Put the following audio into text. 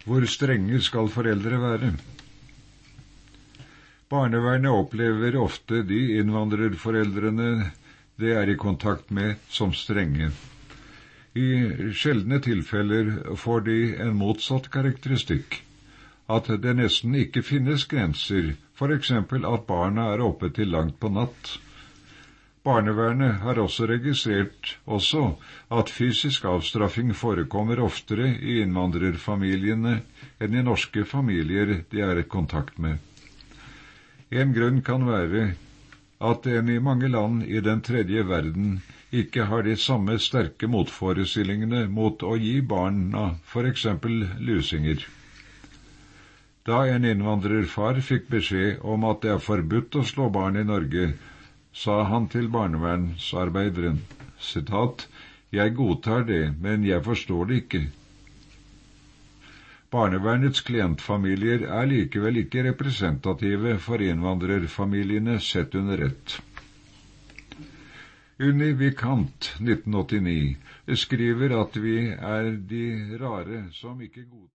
Hvor strenge skal foreldre være? Barnevernet opplever ofte de innvandrerforeldrene det er i kontakt med, som strenge. I sjeldne tilfeller får de en motsatt karakteristikk, at det nesten ikke finnes grenser, for eksempel at barna er oppe til langt på natt. Barnevernet har også registrert at fysisk avstraffing forekommer oftere i innvandrerfamiliene enn i norske familier de er i kontakt med. En grunn kan være at en i mange land i den tredje verden ikke har de samme sterke motforestillingene mot å gi barna for eksempel lusinger. Da en innvandrerfar fikk beskjed om at det er forbudt å slå barn i Norge, sa han til barnevernsarbeideren, sitat, «Jeg godtar det, men jeg forstår det ikke». Barnevernets klientfamilier er likevel ikke representative for innvandrerfamiliene sett under ett. Unni Vikant, 1989, skriver at vi er de rare som ikke godtar